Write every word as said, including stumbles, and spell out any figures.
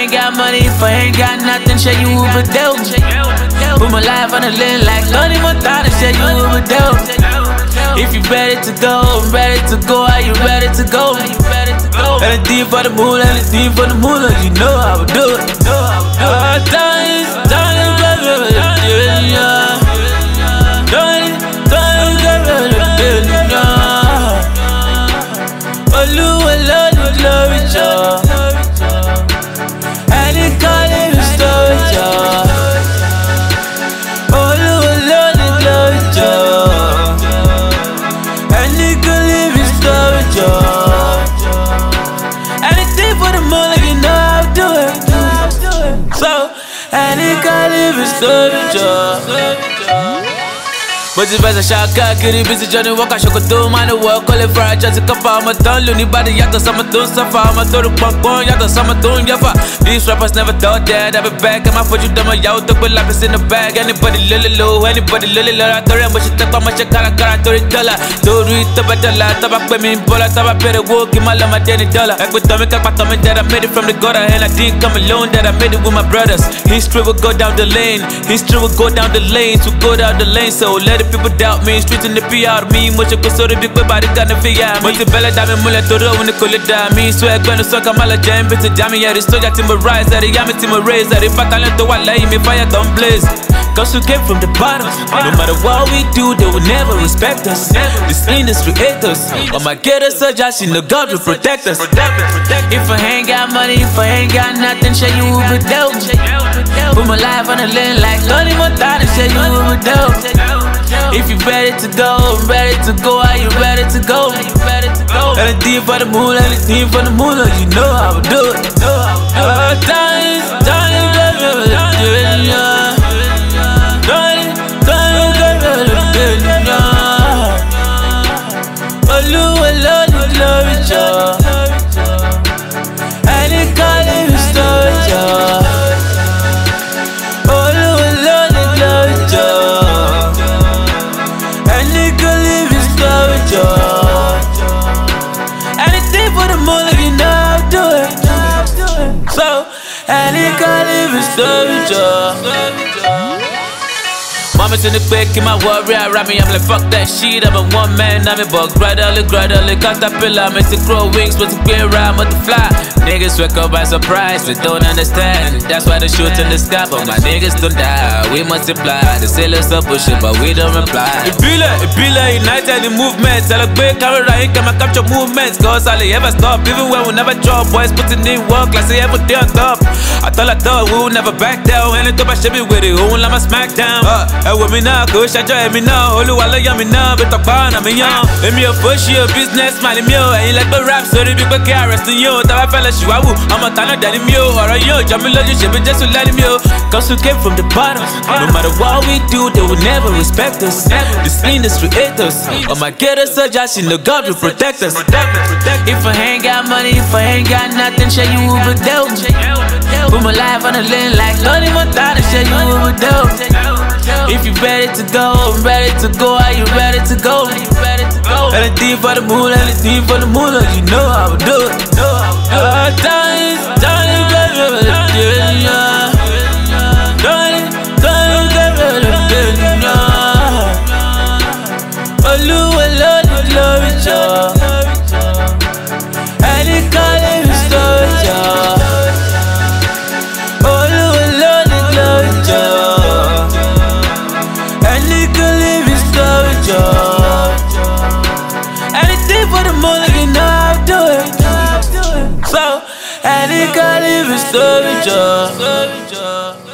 ain't got money, if I ain't got nothing, show you Uber dope. Put my life on the line like Tony Montana, show you Uber dope. If you ready to go, I'm ready to go. Are you ready to go? Anything for the moon, anything for the moon, you know how we do it. Uh, dance, dance, baby, yeah. Dance, dance, baby, yeah. Olu, love, love it, y'all. And it call it a story, y'all. Olu, love, love it, y'all. And it could live in story, y'all. Anything for the moon, you know how to do it. So, and it could live in story, y'all. But it's best I shot kiri busy journey walk I should do man work call it for a just a couple of my tongue anybody yato sama tun safa ma to the punk on yato sama tun yafa. These rappers never thought that I'd be back and my foot you done my yaw to put like it's in the bag. Anybody lily low, anybody lily low I thought but she take my shit cara cara to the dollar to read the better la tabak pe me bola tabak better walk in my lama ten dollar. Like with Tommy Kapa Tommy that I made it from the gutter and I didn't come alone that I made it with my brothers. History will go down the lane, history will go down the lanes, we go down the lane so let it people doubt me, streets in the P R me, much of so the big body gonna figure me. But the bella dame mullet to row when the color da me, so I gonna suck a mala jam, but the jammy at the soldier timber rise, at the yammy timber raise, at the battalion to what lay me fire don't blaze. Cause we came from the bottom, no matter what we do, they will never respect us. This industry hate us, but my get us a josh in the God will protect us. If I ain't got money, if I ain't got nothing, show you Uber dope. Put my life on the line like Tony Montana, show you Uber dope. If you ready to go, I'm ready to go. Are you ready to go? Anything for the moon, anything for the moon, you know how we do it. Uh, dance, dance, baby, yeah. Dance, dance, baby, yeah. Olu, love, love it, y'all. And it call it a story, y'all. Olu, love, love it, y'all. And it could live in story, y'all. Anything for the moon, you know how to do it. So, and it could live in story, y'all. Mama's in the quick, in my worry around me. I'm like, fuck that shit. I'm a one man, I'm a bug. Gradually, gradually, caterpillar. I'm to grow wings, but to be around, but to fly. Niggas wake up by surprise, they don't understand. That's why they shoot in the sky, but my niggas don't die. We multiply, the sailors are pushing, but we don't reply. It be like, it be like united in movements. I look big, camera, I can capture movements. Cause all they ever stop, even when we never drop. Boys putting in work, like say every day on top. I thought I thought we would never back down. And it up, I should be with it, who will let my smack down. Uh, with me now, go shut your me now. Olu wala yummy now, but talk about I'm young. Let me a push you, business man, me ain't like the rap, so they be quick arresting you. That I fell as you, I'm a tanner than me, or a yo, Jamil, you should be just to let him you. Cause we came from the bottom, no matter what we do, they will never respect us. This industry hate us, or my get us a josh in the God will protect us. If I ain't got money, if I ain't got nothing, show you Uber dope. Put my life on the line like Tony Montana, show you Uber dope. If you ready to go, I'm ready to go. Are you ready to go? Anything for the moon, anything for the moon, you know how we do it. Uh, dance, dance, baby, yeah. Dance, dance, baby, yeah. Olu, love, love it, y'all. And it call it a story, y'all. Olu, love, love it, y'all. And it could live in story, y'all. Anything for the moon, you know how to do it. So, and it could live in story, y'all.